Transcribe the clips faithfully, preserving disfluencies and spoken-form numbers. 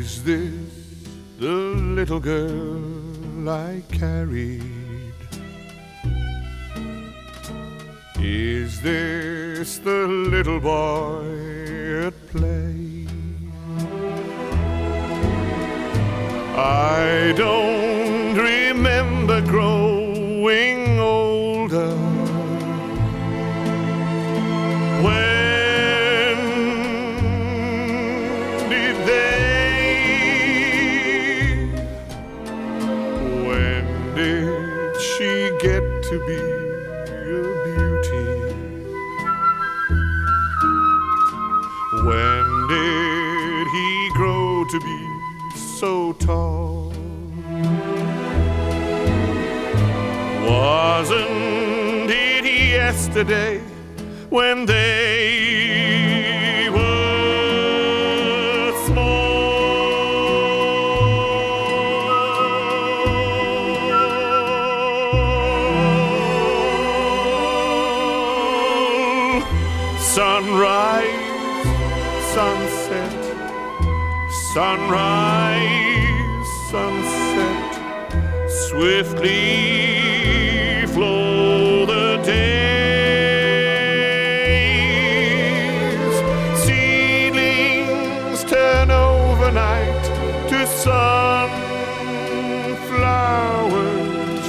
Is this the little girl I carried? Is this the little boy at play? I don't remember growing older. When did they? When did she get to be a beauty? When did he grow to be so tall? Wasn't it yesterday when they were small? Sunrise, sunset, sunrise, sunset, swiftly flow the days. Seedlings turn overnight to sunflowers,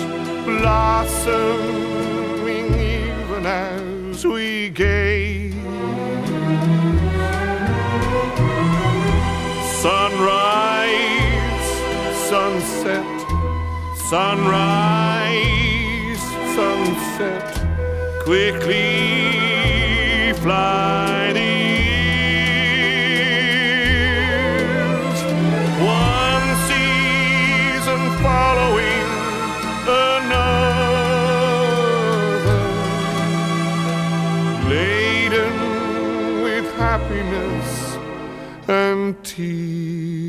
blossoming even as we gaze. Sunrise, sunset, sunrise, sunset, quickly fly the years. One season following another, laden with happiness and tears.